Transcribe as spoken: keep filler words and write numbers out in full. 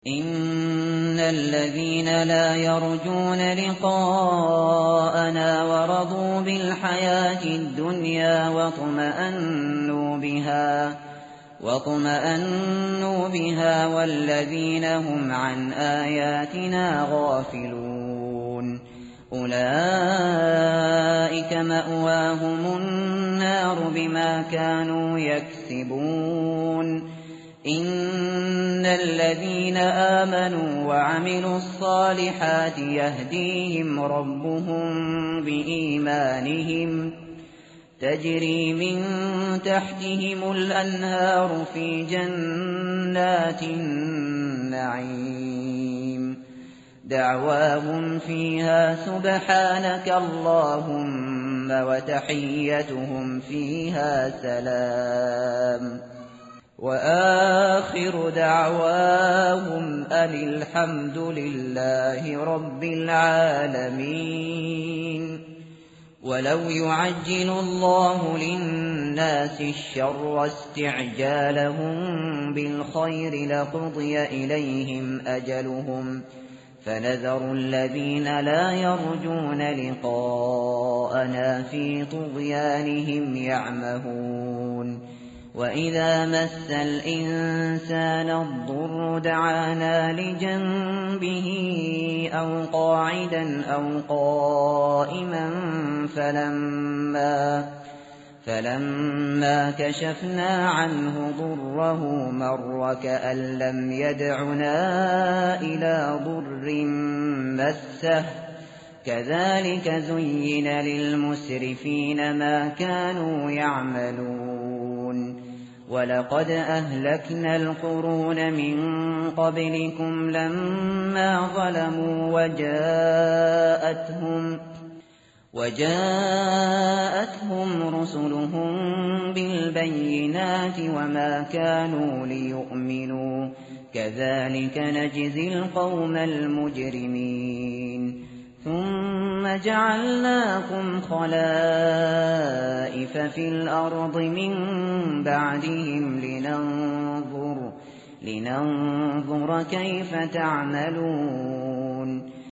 إِنَّ الَّذِينَ لَا يَرْجُونَ لِقَاءَنَا وَرَضُوا بِالْحَيَاةِ الدُّنْيَا وَاطْمَأَنُّوا بِهَا وَاطْمَأَنُّوا بِهَا وَالَّذِينَ هُمْ عَنْ آيَاتِنَا غَافِلُونَ أُولَئِكَ مَأْوَاهُمُ النَّارُ بِمَا كَانُوا يَكْسِبُونَ إِنَّ الَّذِينَ آمَنُوا وَعَمِلُوا الصَّالِحَاتِ يَهْدِيهِمْ رَبُّهُم بِإِيمَانِهِمْ تَجْرِي مِن تَحْتِهِمُ الْأَنْهَارُ فِي جَنَّاتِ النَّعِيمِ دَعْوَاهُمْ فِيهَا سُبْحَانَكَ اللَّهُمَّ وَتَحِيَّتُهُمْ فِيهَا سَلَامٌ وَآخِرُ دَعْوَاهُمْ أَنِ الْحَمْدُ لِلَّهِ رَبِّ الْعَالَمِينَ وَلَوْ يُعَجِّلُ اللَّهُ لِلنَّاسِ الشَّرَّ اسْتِعْجَالَهُم بِالْخَيْرِ لَقُضِيَ إِلَيْهِمْ أَجَلُهُمْ فَنَذَرُ الَّذِينَ لَا يَرْجُونَ لِقَاءَنَا فِي طُغْيَانِهِمْ يَعْمَهُونَ وَإِذَا مَسَّ الْإِنسَانَ الضُّرُّ دَعَانَا لِجَنبِهِ أَوْ قَاعِدًا أَوْ قَائِمًا فَلَمَّا فَلَمَّا كَشَفْنَا عَنْهُ ضُرَّهُ مَرَّ كَأَن لَّمْ يَدْعُنَا إِلَىٰ ضُرٍّ مَّسَّهُ كَذَٰلِكَ زُيِّنَ لِلْمُسْرِفِينَ مَا كَانُوا يَعْمَلُونَ وَلَقَدْ أَهْلَكْنَا الْقُرُونَ مِن قَبْلِكُمْ لَمَّا ظَلَمُوا وَجَاءَتْهُمْ وَجَاءَتْهُمْ رُسُلُهُم بِالْبَيِّنَاتِ وَمَا كَانُوا لِيُؤْمِنُوا كَذَٰلِكَ نَجْزِي الْقَوْمَ الْمُجْرِمِينَ ثُمَّ جَعَلْنَاكُمْ خَلَائِفَ فِي الْأَرْضِ مِن بَعْدِهِمْ لِنَنظُرَ لِنَنظُرَ كَيْفَ تَعْمَلُونَ